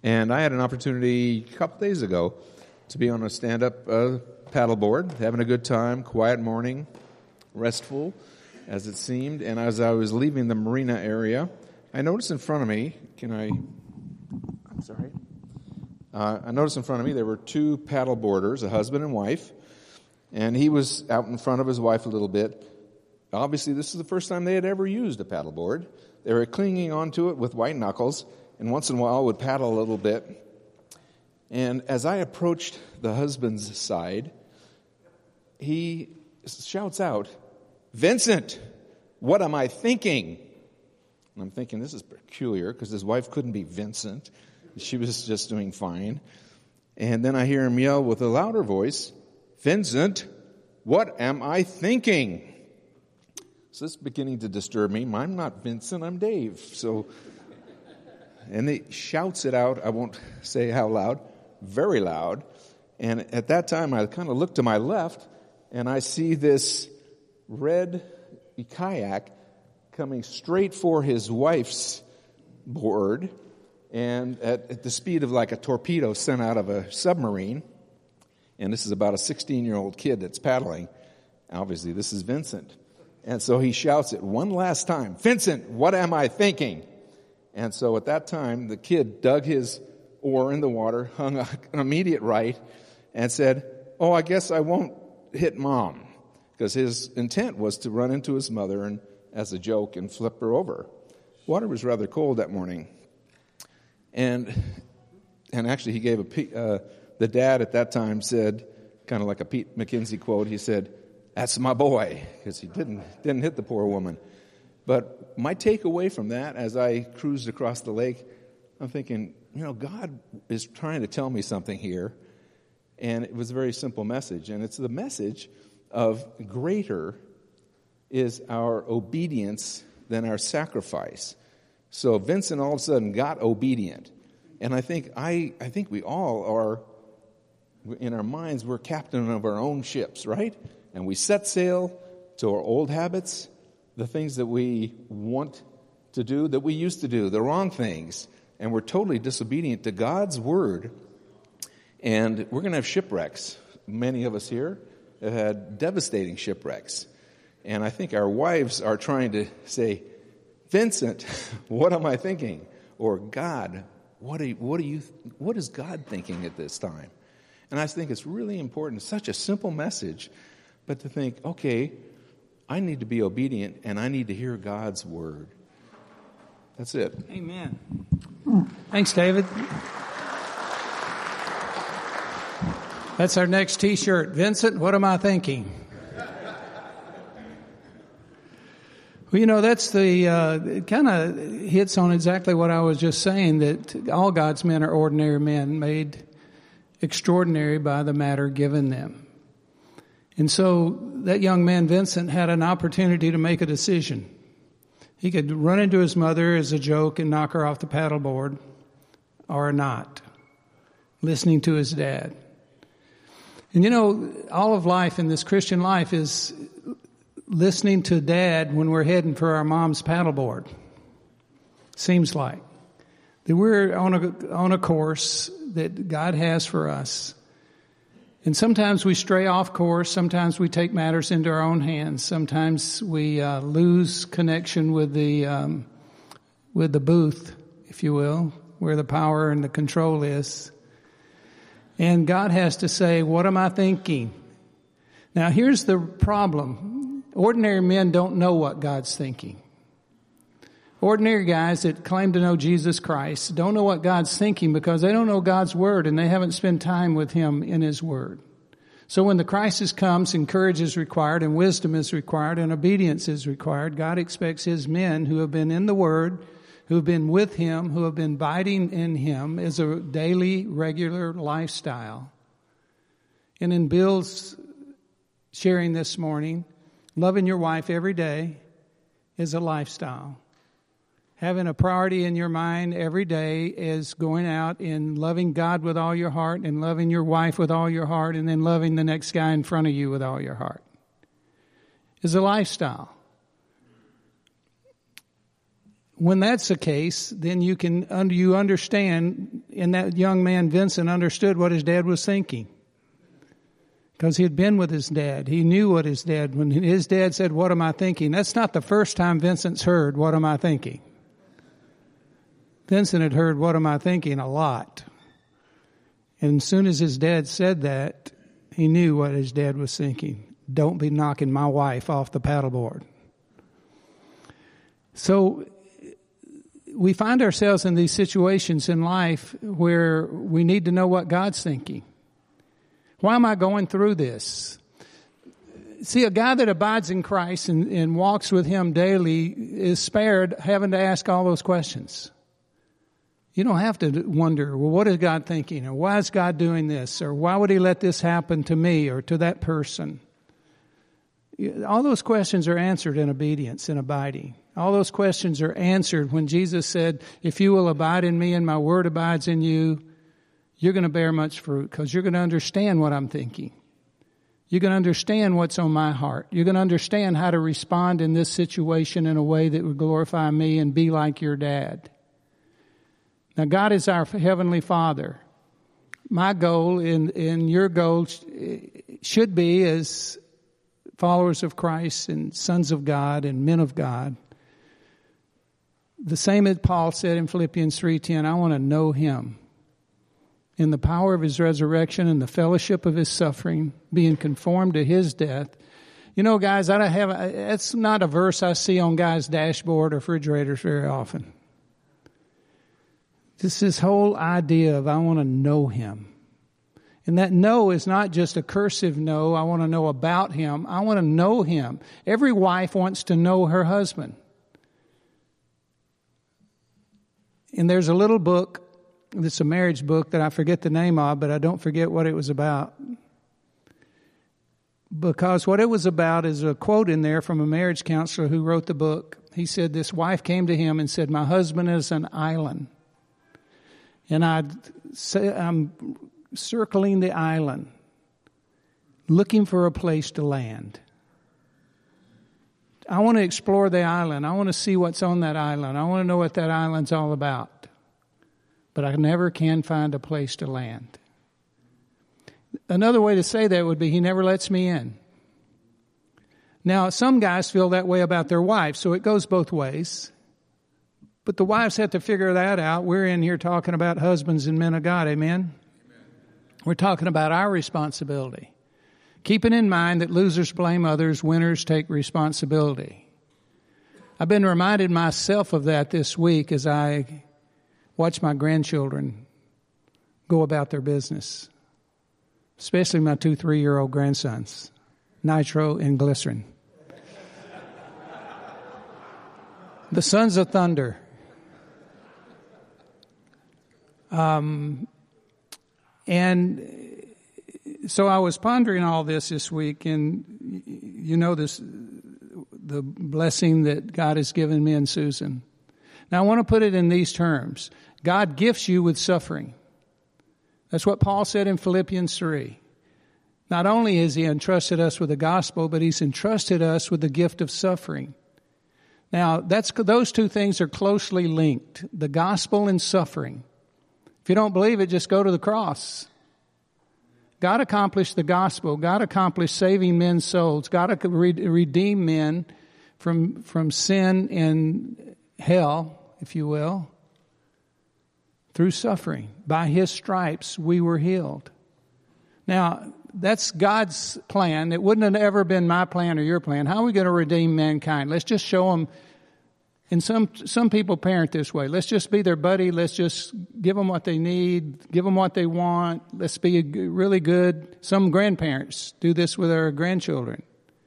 And I had an opportunity a couple days ago to be on a stand-up paddleboard, having a good time, quiet morning, restful as it seemed. And as I was leaving the marina area, I noticed in front of me, I noticed in front of me there were two paddleboarders, a husband and wife, and he was out in front of his wife a little bit. Obviously, this is the first time they had ever used a paddleboard. They were clinging onto it with white knuckles, and once in a while would paddle a little bit. And as I approached the husband's side, he shouts out, "Vincent, what am I thinking?" And I'm thinking, this is peculiar, because his wife couldn't be Vincent. She was just doing fine. And then I hear him yell with a louder voice, "Vincent, what am I thinking?" So this is beginning to disturb me. I'm not Vincent, I'm Dave. And he shouts it out, I won't say how loud, very loud. And at that time, I kind of look to my left, and I see this red kayak coming straight for his wife's board, and at the speed of like a torpedo sent out of a submarine. And this is about a 16-year-old kid that's paddling. Obviously, this is Vincent. And so he shouts it one last time, "Vincent, what am I thinking?" And so at that time, the kid dug his oar in the water, hung an immediate right, and said, "Oh, I guess I won't hit Mom," because his intent was to run into his mother and, as a joke, and flip her over. Water was rather cold that morning. And actually he gave the dad at that time said, kind of like a Pete McKenzie quote, he said, "That's my boy," because he didn't hit the poor woman. But my takeaway from that, as I cruised across the lake, I'm thinking, God is trying to tell me something here. And it was a very simple message. And it's the message of greater is our obedience than our sacrifice. So Vincent all of a sudden got obedient. And I think we all are, in our minds, we're captain of our own ships, right? And we set sail to our old habits, the things that we want to do, that we used to do, the wrong things. And we're totally disobedient to God's word. And we're going to have shipwrecks. Many of us here have had devastating shipwrecks. And I think our wives are trying to say, "Vincent, what am I thinking?" Or, "God, what is God thinking at this time?" And I think it's really important, such a simple message, but to think, okay, I need to be obedient and I need to hear God's word. That's it. Amen. Thanks, David. That's our next T-shirt. Vincent, what am I thinking? Well, that's it kind of hits on exactly what I was just saying, that all God's men are ordinary men made extraordinary by the matter given them. And so that young man, Vincent, had an opportunity to make a decision. He could run into his mother as a joke and knock her off the paddleboard, or not, listening to his dad. And all of life in this Christian life is listening to Dad when we're heading for our mom's paddleboard. Seems like that we're on a course that God has for us. And sometimes we stray off course. Sometimes we take matters into our own hands. Sometimes we lose connection with the booth, if you will, where the power and the control is. And God has to say, "What am I thinking?" Now, here's the problem. Ordinary men don't know what God's thinking. Ordinary guys that claim to know Jesus Christ don't know what God's thinking because they don't know God's word and they haven't spent time with Him in His word. So when the crisis comes and courage is required and wisdom is required and obedience is required, God expects His men who have been in the word, who have been with Him, who have been abiding in Him as a daily, regular lifestyle. And in Bill's sharing this morning, loving your wife every day is a lifestyle. Having a priority in your mind every day is going out and loving God with all your heart and loving your wife with all your heart and then loving the next guy in front of you with all your heart. Is a lifestyle. when that's the case, then you understand, and that young man, Vincent, understood what his dad was thinking. Because he had been with his dad. He knew what his dad, when his dad said, "What am I thinking?" That's not the first time Vincent's heard, "What am I thinking?" Vincent had heard, "What am I thinking?" a lot. And as soon as his dad said that, he knew what his dad was thinking. Don't be knocking my wife off the paddleboard. So we find ourselves in these situations in life where we need to know what God's thinking. Why am I going through this? See, a guy that abides in Christ and walks with Him daily is spared having to ask all those questions. You don't have to wonder, well, what is God thinking? Or why is God doing this? Or why would He let this happen to me or to that person? All those questions are answered in obedience and abiding. All those questions are answered when Jesus said, "If you will abide in me and my word abides in you, you're going to bear much fruit because you're going to understand what I'm thinking. You're going to understand what's on my heart. You're going to understand how to respond in this situation in a way that would glorify me and be like your dad." Now, God is our Heavenly Father. My goal and your goal should be, as followers of Christ and sons of God and men of God, the same as Paul said in Philippians 3:10, I want to know Him in the power of His resurrection and the fellowship of His suffering, being conformed to His death. You know, guys, that's not a verse I see on guys' dashboard or refrigerators very often. Just this whole idea of I want to know Him. And that know is not just a cursive know. I want to know about Him. I want to know Him. Every wife wants to know her husband. And there's a little book, it's a marriage book that I forget the name of, but I don't forget what it was about. Because what it was about is a quote in there from a marriage counselor who wrote the book. He said this wife came to him and said, "My husband is an island. And I'm circling the island, looking for a place to land. I want to explore the island. I want to see what's on that island. I want to know what that island's all about. But I never can find a place to land." Another way to say that would be, he never lets me in. Now, some guys feel that way about their wives, so it goes both ways. But the wives have to figure that out. We're in here talking about husbands and men of God, amen? We're talking about our responsibility. Keeping in mind that losers blame others, winners take responsibility. I've been reminded myself of that this week as I watch my grandchildren go about their business, especially my 2 3-year-old grandsons, Nitro and Glycerin. The sons of thunder. And so I was pondering all this week, and you know this, the blessing that God has given me and Susan. Now I want to put it in these terms. God gifts you with suffering. That's what Paul said in Philippians 3. Not only has He entrusted us with the gospel, but He's entrusted us with the gift of suffering. Now, those two things are closely linked, the gospel and suffering. If you don't believe it, just go to the cross. God accomplished the gospel. God accomplished saving men's souls. God redeemed men from sin and hell, if you will, through suffering. By His stripes, we were healed. Now, that's God's plan. It wouldn't have ever been my plan or your plan. How are we going to redeem mankind? Let's just show them. And some people parent this way. Let's just be their buddy. Let's just give them what they need, give them what they want. Let's be really good. Some grandparents do this with their grandchildren.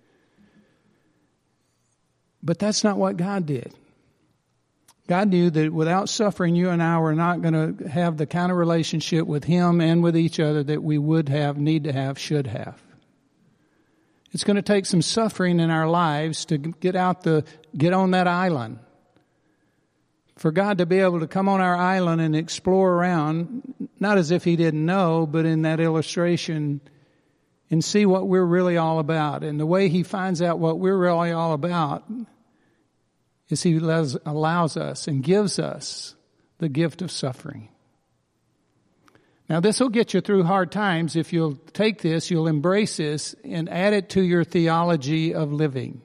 But that's not what God did. God knew that without suffering, you and I were not going to have the kind of relationship with Him and with each other that we would have, need to have, should have. It's going to take some suffering in our lives to get on that island. For God to be able to come on our island and explore around, not as if He didn't know, but in that illustration, and see what we're really all about. And the way He finds out what we're really all about is He allows us and gives us the gift of suffering. Now, this will get you through hard times. If you'll take this, you'll embrace this and add it to your theology of living.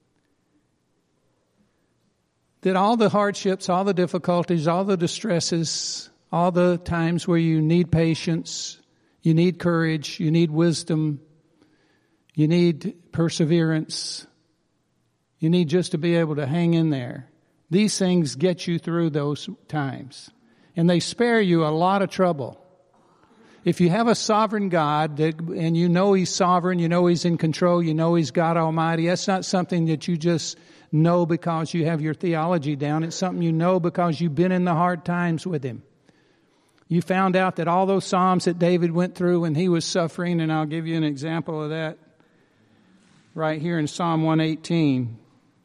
That all the hardships, all the difficulties, all the distresses, all the times where you need patience, you need courage, you need wisdom, you need perseverance, you need just to be able to hang in there. These things get you through those times. And they spare you a lot of trouble. If you have a sovereign God, and you know He's sovereign, you know He's in control, you know He's God Almighty, that's not something that you just know because you have your theology down. It's something you know because you've been in the hard times with Him. You found out that all those Psalms that David went through when he was suffering, and I'll give you an example of that right here in Psalm 118.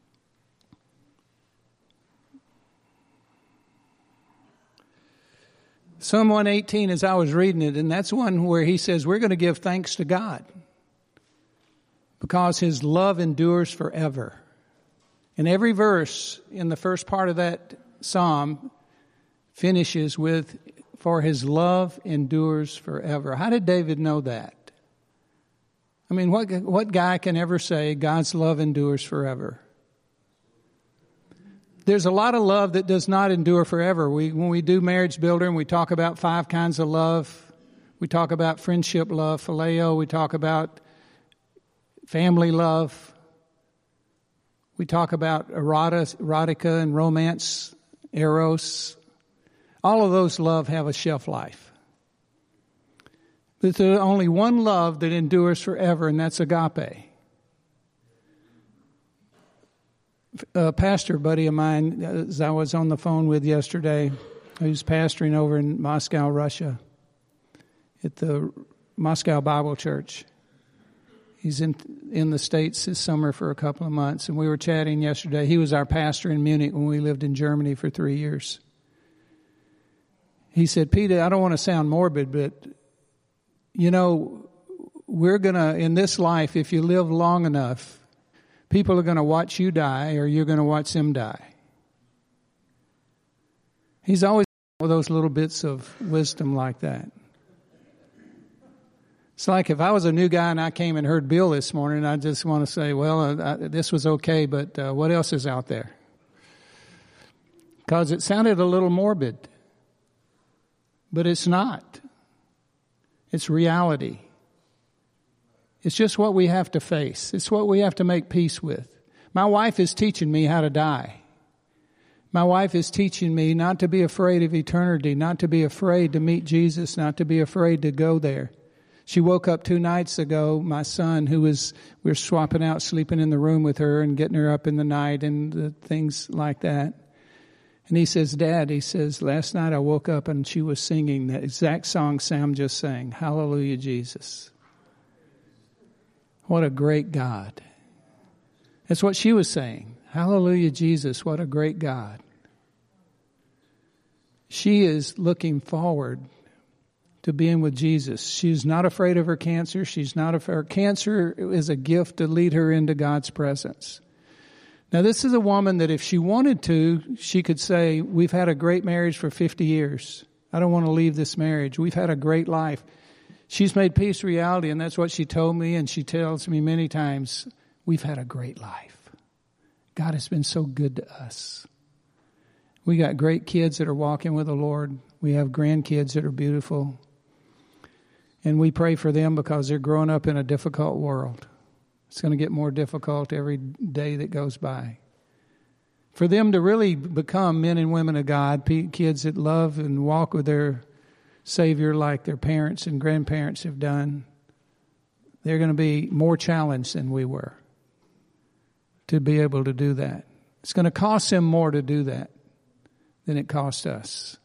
Psalm 118, as I was reading it, and that's one where he says we're going to give thanks to God because His love endures forever. And every verse in the first part of that psalm finishes with, for His love endures forever. How did David know that? I mean, what guy can ever say God's love endures forever? There's a lot of love that does not endure forever. When we do Marriage Builder and we talk about 5 kinds of love, we talk about friendship love, phileo, we talk about family love, we talk about erotica and romance, eros. All of those love have a shelf life. But there's only one love that endures forever, and that's agape. A pastor buddy of mine, as I was on the phone with yesterday, who's pastoring over in Moscow, Russia, at the Moscow Bible Church. He's in the States this summer for a couple of months, and we were chatting yesterday. He was our pastor in Munich when we lived in Germany for 3 years. He said, Peter, I don't want to sound morbid, but, you know, we're going to, in this life, if you live long enough, people are going to watch you die or you're going to watch them die. He's always with those little bits of wisdom like that. It's like if I was a new guy and I came and heard Bill this morning, I just want to say, well, this was okay, but what else is out there? Because it sounded a little morbid. But it's not. It's reality. It's just what we have to face. It's what we have to make peace with. My wife is teaching me how to die. My wife is teaching me not to be afraid of eternity, not to be afraid to meet Jesus, not to be afraid to go there. She woke up 2 nights ago, my son, we were swapping out sleeping in the room with her and getting her up in the night and things like that. And he says, Dad, last night I woke up and she was singing the exact song Sam just sang, Hallelujah, Jesus. What a great God. That's what she was saying. Hallelujah, Jesus, what a great God. She is looking forward to being with Jesus. She's not afraid of her cancer. Her cancer is a gift to lead her into God's presence. Now, this is a woman that if she wanted to, she could say, we've had a great marriage for 50 years. I don't want to leave this marriage. We've had a great life. She's made peace reality, and that's what she told me, and she tells me many times, we've had a great life. God has been so good to us. We got great kids that are walking with the Lord. We have grandkids that are beautiful. And we pray for them because they're growing up in a difficult world. It's going to get more difficult every day that goes by. For them to really become men and women of God, kids that love and walk with their Savior like their parents and grandparents have done, they're going to be more challenged than we were to be able to do that. It's going to cost them more to do that than it cost us.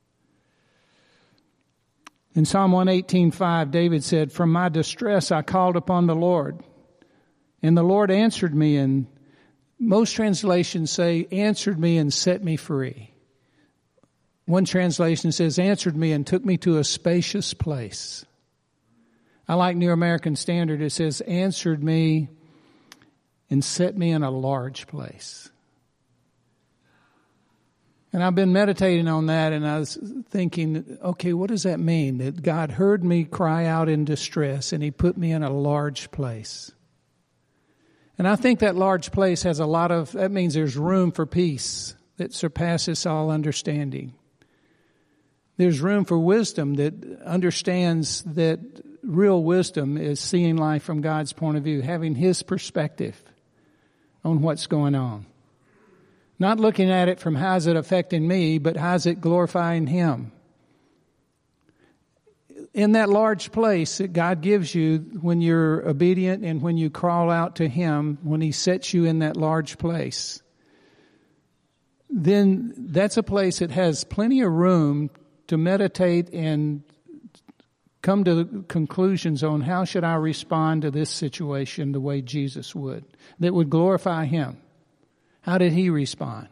In Psalm 118:5, David said, from my distress I called upon the Lord, and the Lord answered me, and most translations say, answered me and set me free. One translation says, answered me and took me to a spacious place. I like New American Standard. It says, answered me and set me in a large place. And I've been meditating on that, and I was thinking, okay, what does that mean? That God heard me cry out in distress, and He put me in a large place. And I think that large place has that means there's room for peace that surpasses all understanding. There's room for wisdom that understands that real wisdom is seeing life from God's point of view, having His perspective on what's going on. Not looking at it from how's it affecting me, but how's it glorifying Him. In that large place that God gives you when you're obedient and when you crawl out to Him, when He sets you in that large place, then that's a place that has plenty of room to meditate and come to conclusions on how should I respond to this situation the way Jesus would, that would glorify Him. How did He respond?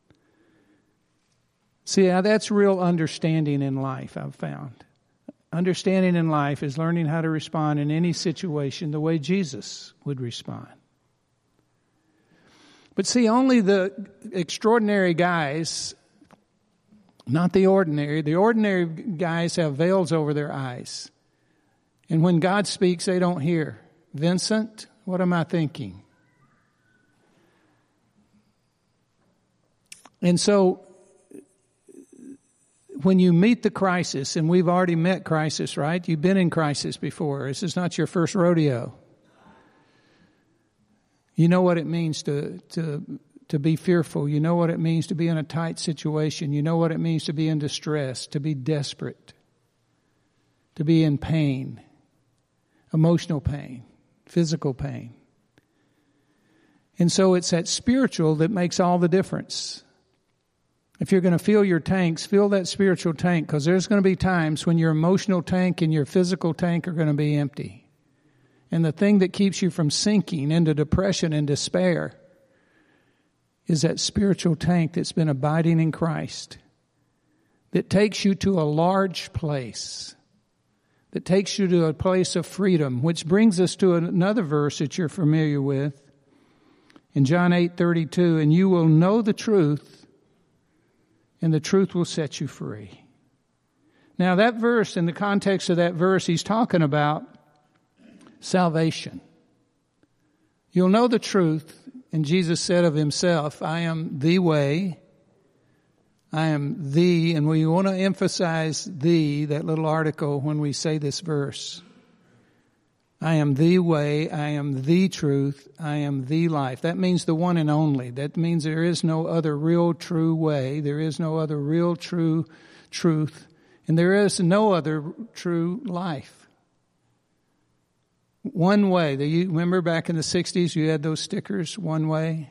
See, now that's real understanding in life, I've found. Understanding in life is learning how to respond in any situation the way Jesus would respond. But see, only the extraordinary guys, not the ordinary guys have veils over their eyes. And when God speaks, they don't hear. Vincent, what am I thinking? And so, when you meet the crisis, and we've already met crisis, right? You've been in crisis before. This is not your first rodeo. You know what it means to be fearful. You know what it means to be in a tight situation. You know what it means to be in distress, to be desperate, to be in pain, emotional pain, physical pain. And so it's that spiritual that makes all the difference. If you're going to fill your tanks, fill that spiritual tank, because there's going to be times when your emotional tank and your physical tank are going to be empty. And the thing that keeps you from sinking into depression and despair is that spiritual tank that's been abiding in Christ, that takes you to a large place, that takes you to a place of freedom, which brings us to another verse that you're familiar with. In John 8:32, and you will know the truth, and the truth will set you free. Now that verse, in the context of that verse, he's talking about salvation. You'll know the truth, and Jesus said of Himself, I am the way, I am the, and we want to emphasize that little article when we say this verse. I am the way, I am the truth, I am the life. That means the one and only. That means there is no other real true way. There is no other real true truth. And there is no other true life. One way. You remember back in the 60s you had those stickers, one way?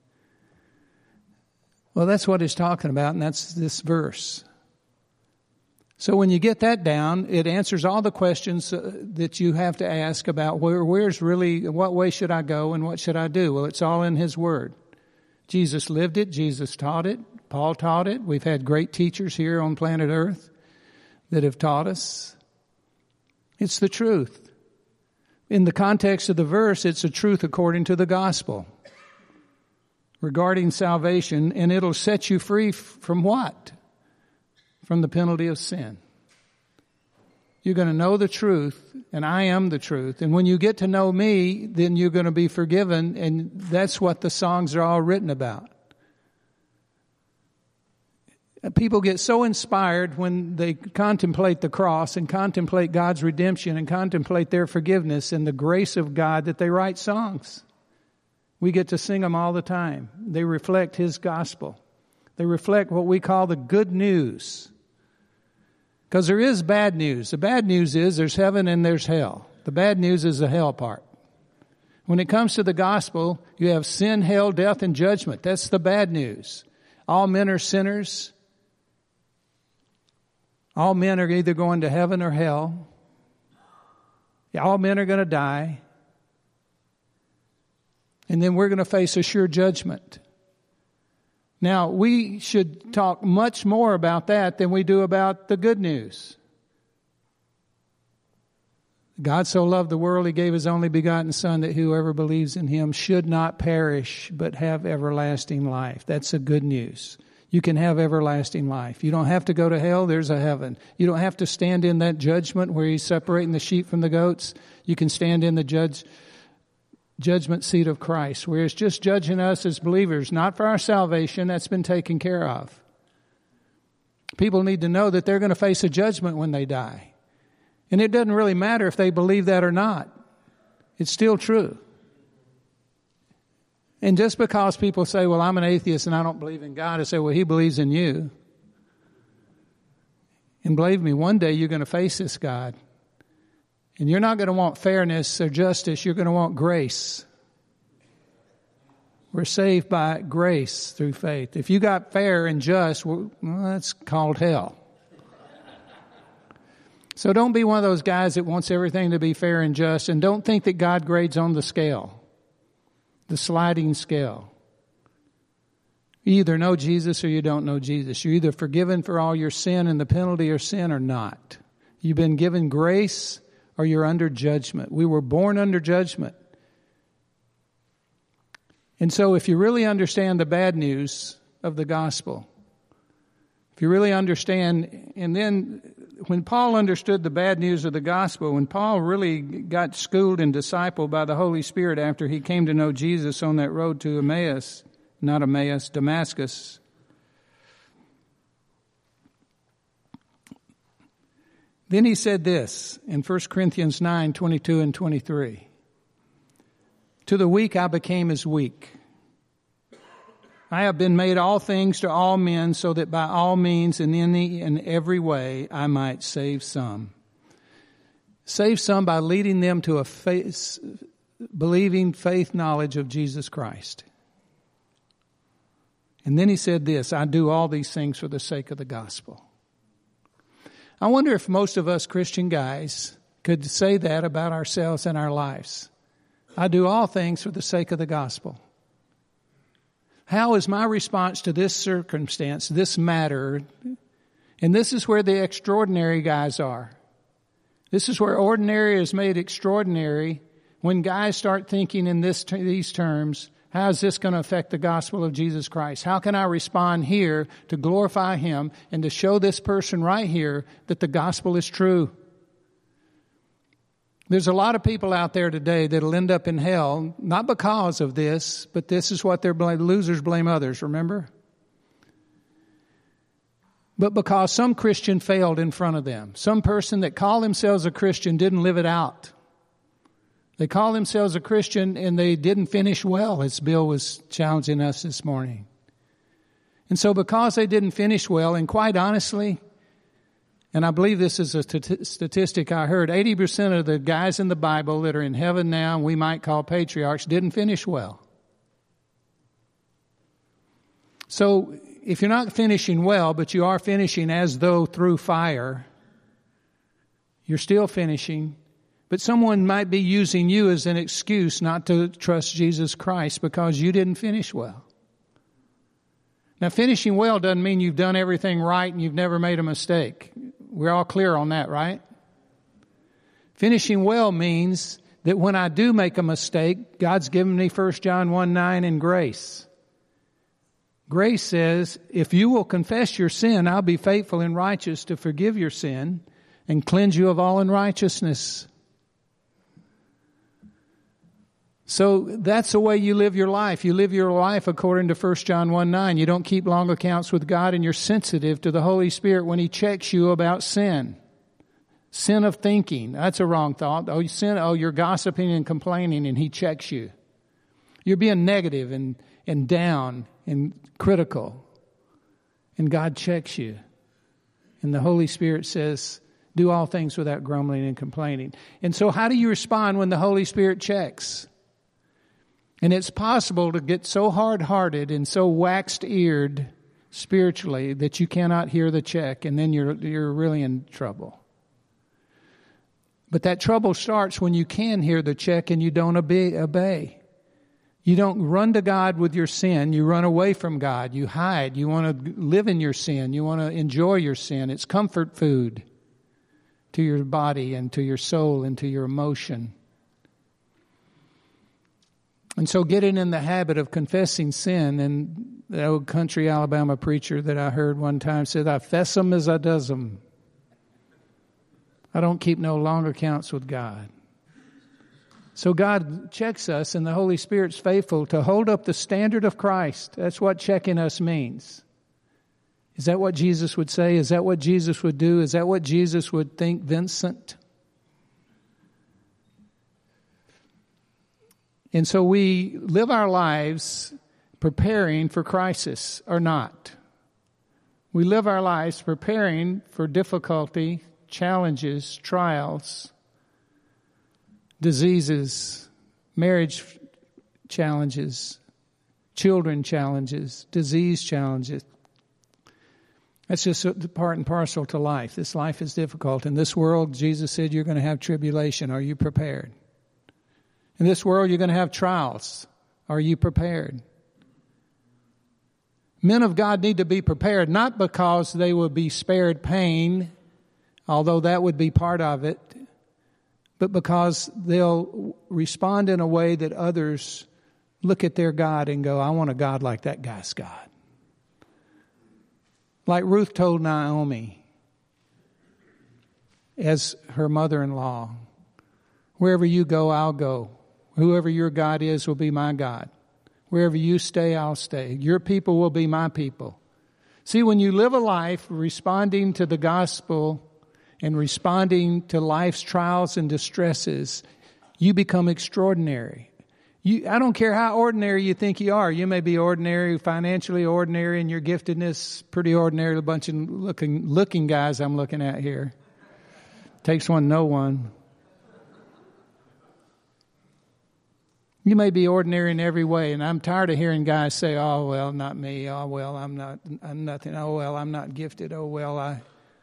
Well, that's what it's talking about, and that's this verse. So when you get that down, it answers all the questions that you have to ask about where's really, what way should I go and what should I do? Well, it's all in His Word. Jesus lived it. Jesus taught it. Paul taught it. We've had great teachers here on planet Earth that have taught us. It's the truth. In the context of the verse, it's a truth according to the gospel regarding salvation, and it'll set you free from what? From the penalty of sin. You're going to know the truth, and I am the truth. And when you get to know me, then you're going to be forgiven, and that's what the songs are all written about. People get so inspired when they contemplate the cross and contemplate God's redemption and contemplate their forgiveness and the grace of God that they write songs. We get to sing them all the time. They reflect His gospel. They reflect what we call the good news. Because there is bad news. The bad news is there's heaven and there's hell. The bad news is the hell part. When it comes to the gospel, you have sin, hell, death, and judgment. That's the bad news. All men are sinners. All men are either going to heaven or hell. All men are going to die. And then we're going to face a sure judgment. Now, we should talk much more about that than we do about the good news. God so loved the world, He gave His only begotten Son, that whoever believes in Him should not perish, but have everlasting life. That's the good news. You can have everlasting life. You don't have to go to hell. There's a heaven. You don't have to stand in that judgment where he's separating the sheep from the goats. You can stand in the judgment seat of Christ, where it's just judging us as believers, not for our salvation. That's been taken care of. People need to know that they're going to face a judgment when they die. And it doesn't really matter if they believe that or not. It's still true. And just because people say, well, I'm an atheist and I don't believe in God, I say, well, he believes in you. And believe me, one day you're going to face this God. And you're not going to want fairness or justice. You're going to want grace. We're saved by grace through faith. If you got fair and just, well, that's called hell. So don't be one of those guys that wants everything to be fair and just. And don't think that God grades on the scale. The sliding scale. You either know Jesus or you don't know Jesus. You're either forgiven for all your sin and the penalty of sin or not. You've been given grace or you're under judgment. We were born under judgment. And so if you really understand the bad news of the gospel, if you really understand, and then when Paul understood the bad news of the gospel, when Paul really got schooled and discipled by the Holy Spirit after he came to know Jesus on that road to Damascus. Then he said this in 1 Corinthians 9, 22 and 23. To the weak I became as weak. I have been made all things to all men so that by all means and in every way I might save some. Save some by leading them to a believing faith knowledge of Jesus Christ. And then he said this, I do all these things for the sake of the gospel. I wonder if most of us Christian guys could say that about ourselves and our lives. I do all things for the sake of the gospel. How is my response to this circumstance, this matter? And this is where the extraordinary guys are. This is where ordinary is made extraordinary. When guys start thinking in these terms, how is this going to affect the gospel of Jesus Christ? How can I respond here to glorify him and to show this person right here that the gospel is true? There's a lot of people out there today that'll end up in hell, not because of this, but this is what they're blamed. Losers blame others, remember? But because some Christian failed in front of them. Some person that called themselves a Christian didn't live it out. They called themselves a Christian and they didn't finish well, as Bill was challenging us this morning. And so because they didn't finish well, and quite honestly, and I believe this is a statistic I heard, 80% of the guys in the Bible that are in heaven now, and we might call patriarchs, didn't finish well. So if you're not finishing well, but you are finishing as though through fire, you're still finishing. But someone might be using you as an excuse not to trust Jesus Christ because you didn't finish well. Now, finishing well doesn't mean you've done everything right and you've never made a mistake. We're all clear on that, right? Finishing well means that when I do make a mistake, God's given me 1 John 1:9 in grace. Grace says, if you will confess your sin, I'll be faithful and righteous to forgive your sin and cleanse you of all unrighteousness. So that's the way you live your life. You live your life according to 1 John 1:9. You don't keep long accounts with God, and you're sensitive to the Holy Spirit when He checks you about sin. Sin of thinking. That's a wrong thought. You're gossiping and complaining, and He checks you. You're being negative and down and critical. And God checks you. And the Holy Spirit says, do all things without grumbling and complaining. And so how do you respond when the Holy Spirit checks? And it's possible to get so hard-hearted and so waxed-eared spiritually that you cannot hear the check, and then you're really in trouble. But that trouble starts when you can hear the check and you don't obey. You don't run to God with your sin. You run away from God. You hide. You want to live in your sin. You want to enjoy your sin. It's comfort food to your body and to your soul and to your emotion. And so getting in the habit of confessing sin and The old country Alabama preacher that I heard one time said, I fess 'em as I does 'em. I don't keep no long accounts with God. So God checks us, and the Holy Spirit's faithful to hold up the standard of Christ. That's what checking us means. Is that what Jesus would say? Is that what Jesus would do? Is that what Jesus would think, Vincent? And so we live our lives preparing for crisis or not. We live our lives preparing for difficulty, challenges, trials, diseases, marriage challenges, children challenges, disease challenges. That's just part and parcel to life. This life is difficult. In this world, Jesus said, you're going to have tribulation. Are you prepared? In this world, you're going to have trials. Are you prepared? Men of God need to be prepared, not because they will be spared pain, although that would be part of it, but because they'll respond in a way that others look at their God and go, I want a God like that guy's God. Like Ruth told Naomi, as her mother-in-law, wherever you go, I'll go. Whoever your God is will be my God. Wherever you stay, I'll stay. Your people will be my people. See, when you live a life responding to the gospel and responding to life's trials and distresses, you become extraordinary. I don't care how ordinary you think you are. You may be ordinary, financially ordinary, and your giftedness pretty ordinary. A bunch of looking guys I'm looking at here. Takes one to know one. You may be ordinary in every way, and I'm tired of hearing guys say, oh, well, not me. Oh, well, I'm nothing. Oh, well, I'm not gifted. Oh, well,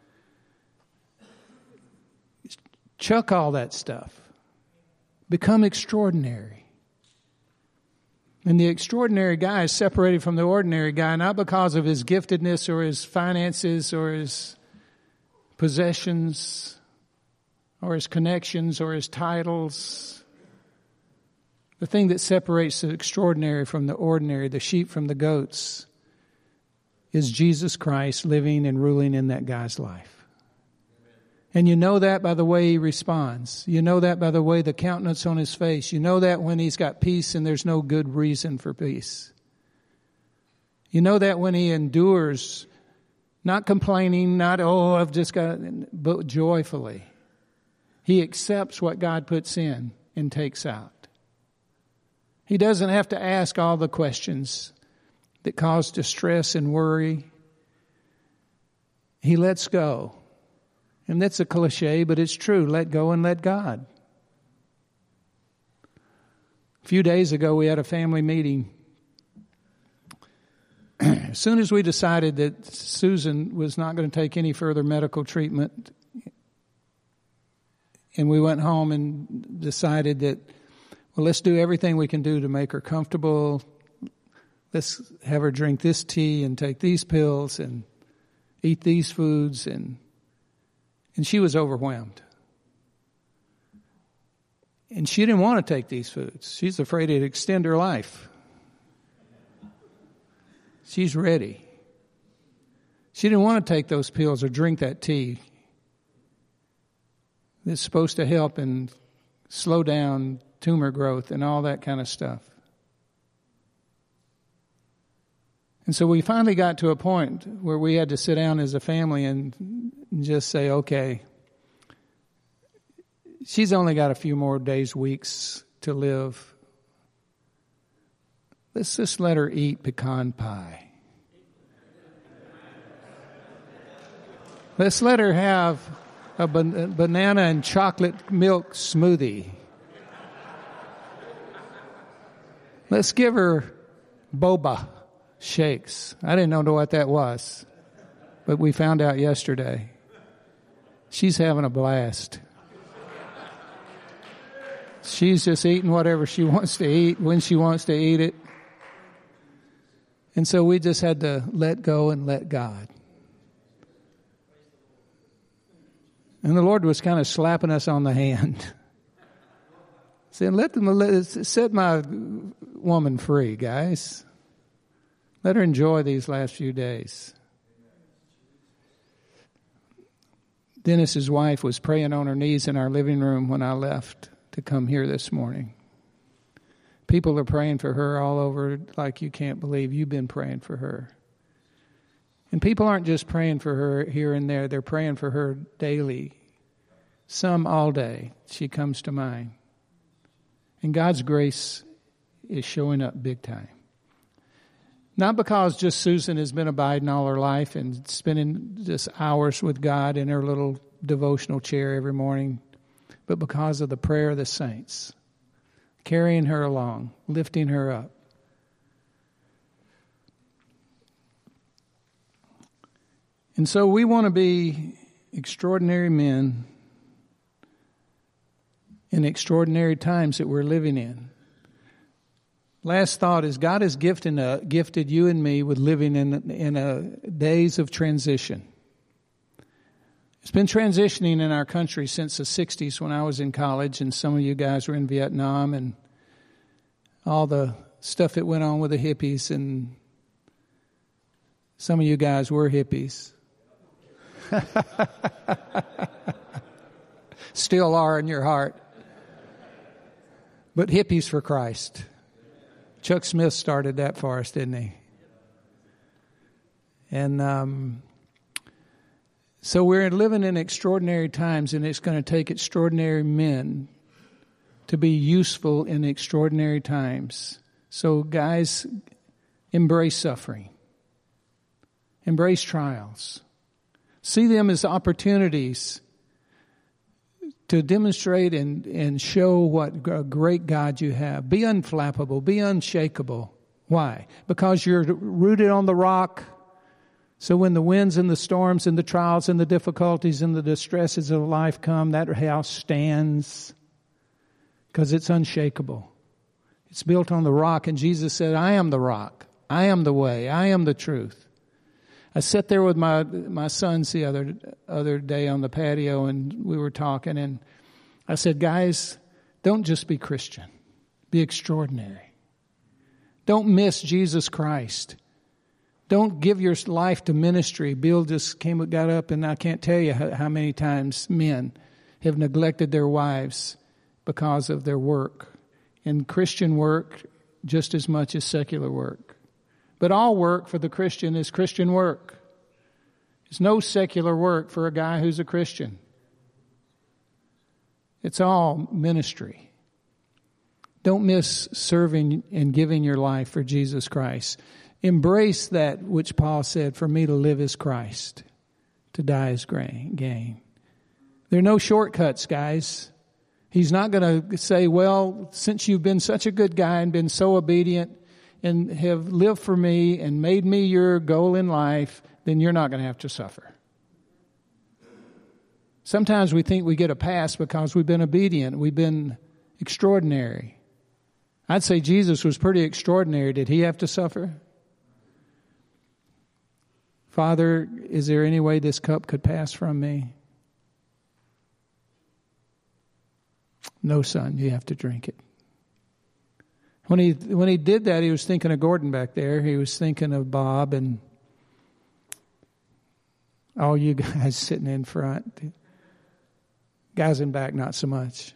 Chuck all that stuff. Become extraordinary. And the extraordinary guy is separated from the ordinary guy, not because of his giftedness or his finances or his possessions or his connections or his titles. The thing that separates the extraordinary from the ordinary, the sheep from the goats, is Jesus Christ living and ruling in that guy's life. And you know that by the way he responds. You know that by the way the countenance on his face. You know that when he's got peace and there's no good reason for peace. You know that when he endures, not complaining, not, I've just got, but joyfully. He accepts what God puts in and takes out. He doesn't have to ask all the questions that cause distress and worry. He lets go. And that's a cliche, but it's true. Let go and let God. A few days ago, we had a family meeting. As soon as we decided that Susan was not going to take any further medical treatment, and we went home and decided that, well, let's do everything we can do to make her comfortable. Let's have her drink this tea and take these pills and eat these foods. And she was overwhelmed. And she didn't want to take these foods. She's afraid it'd extend her life. She's ready. She didn't want to take those pills or drink that tea. It's supposed to help and slow down tumor growth and all that kind of stuff. And so we finally got to a point where we had to sit down as a family and just say, okay, she's only got a few more days, weeks to live. Let's just let her eat pecan pie. Let's let her have a banana and chocolate milk smoothie. Let's give her boba shakes. I didn't know what that was, but we found out yesterday. She's having a blast. She's just eating whatever she wants to eat when she wants to eat it. And so we just had to let go and let God. And the Lord was kind of slapping us on the hand. Saying, set my woman free, guys. Let her enjoy these last few days. Dennis's wife was praying on her knees in our living room when I left to come here this morning. People are praying for her all over like you can't believe. You've been praying for her. And people aren't just praying for her here and there. They're praying for her daily. Some all day. She comes to mind. And God's grace is showing up big time. Not because just Susan has been abiding all her life and spending just hours with God in her little devotional chair every morning, but because of the prayer of the saints, carrying her along, lifting her up. And so we want to be extraordinary men in extraordinary times that we're living in. Last thought is God has gifted you and me with living in a days of transition. It's been transitioning in our country since the 60s when I was in college, and some of you guys were in Vietnam, and all the stuff that went on with the hippies, and some of you guys were hippies. Still are in your heart. But hippies for Christ. Chuck Smith started that for us, didn't he? And so we're living in extraordinary times, and it's going to take extraordinary men to be useful in extraordinary times. So guys, embrace suffering. Embrace trials. See them as opportunities to demonstrate and show what a great God you have. Be unflappable. Be unshakable. Why? Because you're rooted on the rock. So when the winds and the storms and the trials and the difficulties and the distresses of life come, that house stands because it's unshakable. It's built on the rock. And Jesus said, I am the rock. I am the way. I am the truth. I sat there with my sons the other day on the patio, and we were talking, and I said, guys, don't just be Christian. Be extraordinary. Don't miss Jesus Christ. Don't give your life to ministry. Bill just got up, and I can't tell you how many times men have neglected their wives because of their work. And Christian work just as much as secular work. But all work for the Christian is Christian work. There's no secular work for a guy who's a Christian. It's all ministry. Don't miss serving and giving your life for Jesus Christ. Embrace that which Paul said, for me to live is Christ, to die is gain. There are no shortcuts, guys. He's not going to say, well, since you've been such a good guy and been so obedient and have lived for me and made me your goal in life, then you're not going to have to suffer. Sometimes we think we get a pass because we've been obedient. We've been extraordinary. I'd say Jesus was pretty extraordinary. Did he have to suffer? Father, is there any way this cup could pass from me? No, son, you have to drink it. When he did that, he was thinking of Gordon back there. He was thinking of Bob and all you guys sitting in front. Guys in back, not so much.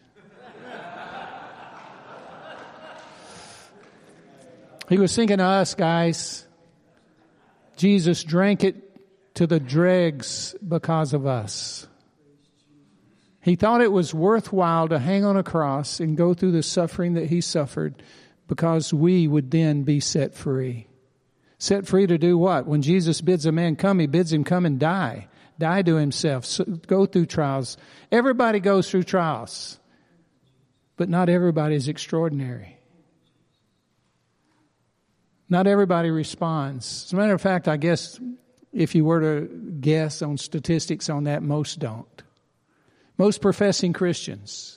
He was thinking of us, guys. Jesus drank it to the dregs because of us. He thought it was worthwhile to hang on a cross and go through the suffering that he suffered because we would then be set free. Set free to do what? When Jesus bids a man come, he bids him come and die. Die to himself. So go through trials. Everybody goes through trials. But not everybody is extraordinary. Not everybody responds. As a matter of fact, I guess if you were to guess on statistics on that, most don't. Most professing Christians.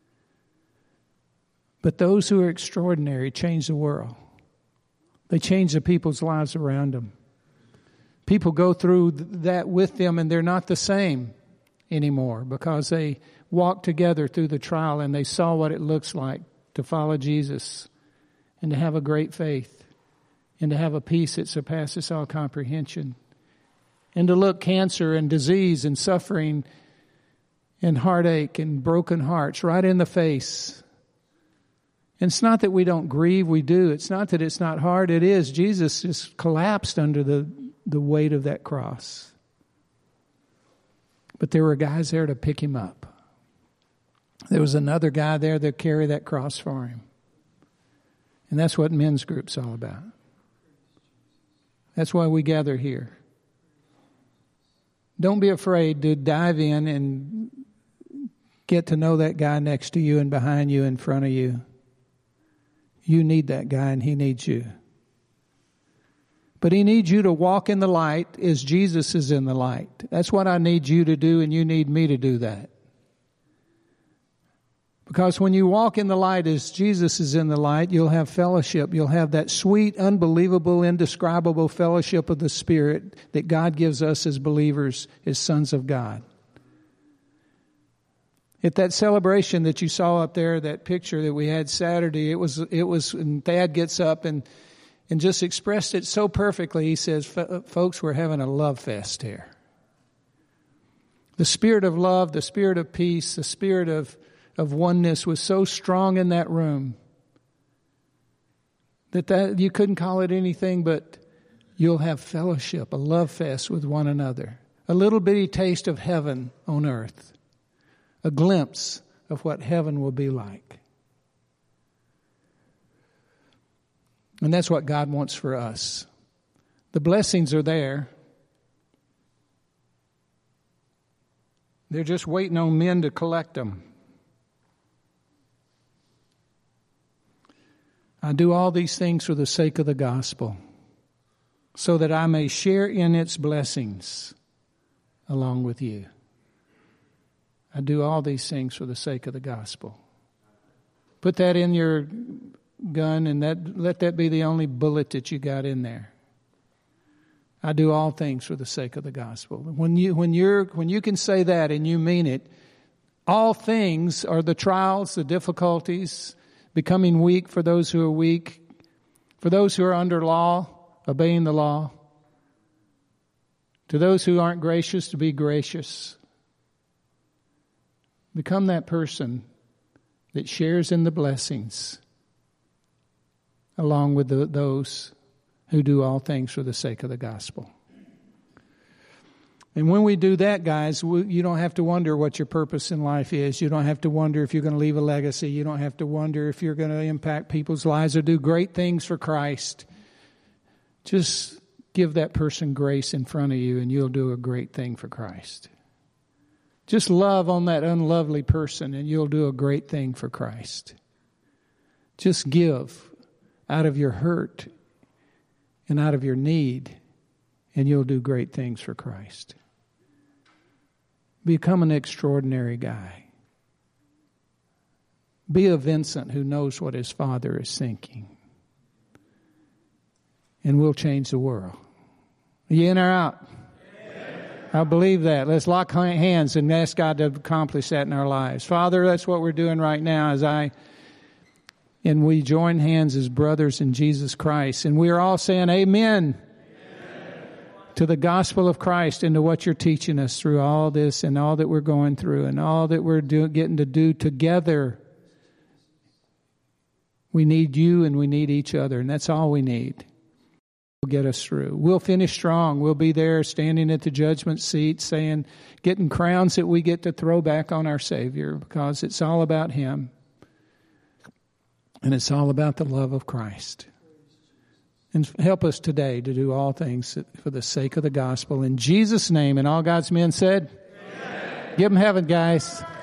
But those who are extraordinary change the world. They change the people's lives around them. People go through that with them, and they're not the same anymore because they walked together through the trial and they saw what it looks like to follow Jesus and to have a great faith and to have a peace that surpasses all comprehension, and to look cancer and disease and suffering and heartache and broken hearts right in the face. And it's not that we don't grieve, we do. It's not that it's not hard, it is. Jesus just collapsed under the weight of that cross. But there were guys there to pick him up. There was another guy there that carried that cross for him. And that's what men's group's all about. That's why we gather here. Don't be afraid to dive in and get to know that guy next to you and behind you, in front of you. You need that guy and he needs you. But he needs you to walk in the light as Jesus is in the light. That's what I need you to do, and you need me to do that. Because when you walk in the light as Jesus is in the light, you'll have fellowship. You'll have that sweet, unbelievable, indescribable fellowship of the Spirit that God gives us as believers, as sons of God. At that celebration that you saw up there, that picture that we had Saturday, it was, and Thad gets up and just expressed it so perfectly. He says, folks, we're having a love fest here. The spirit of love, the spirit of peace, the spirit of oneness was so strong in that room that you couldn't call it anything but you'll have fellowship, a love fest with one another. A little bitty taste of heaven on earth. A glimpse of what heaven will be like. And that's what God wants for us. The blessings are there. They're just waiting on men to collect them. I do all these things for the sake of the gospel, so that I may share in its blessings along with you. I do all these things for the sake of the gospel. Put that in your gun and let that be the only bullet that you got in there. I do all things for the sake of the gospel. When you can say that and you mean it, all things are the trials, the difficulties, becoming weak for those who are weak, for those who are under law, obeying the law, to those who aren't gracious, to be gracious. Become that person that shares in the blessings along with those who do all things for the sake of the gospel. And when we do that, guys, you don't have to wonder what your purpose in life is. You don't have to wonder if you're going to leave a legacy. You don't have to wonder if you're going to impact people's lives or do great things for Christ. Just give that person grace in front of you and you'll do a great thing for Christ. Just love on that unlovely person and you'll do a great thing for Christ. Just give out of your hurt and out of your need and you'll do great things for Christ. Become an extraordinary guy. Be a Vincent who knows what his Father is thinking. And we'll change the world. Are you in or out? I believe that. Let's lock hands and ask God to accomplish that in our lives. Father, that's what we're doing right now and we join hands as brothers in Jesus Christ. And we are all saying amen, to the gospel of Christ and to what you're teaching us through all this and all that we're going through and all that we're getting to do together. We need you and we need each other, and that's all we need. Get us through. We'll finish strong. We'll be there standing at the judgment seat getting crowns that we get to throw back on our Savior, because it's all about Him. And it's all about the love of Christ. And help us today to do all things for the sake of the gospel. In Jesus' name, and all God's men said, amen. Give them heaven, guys.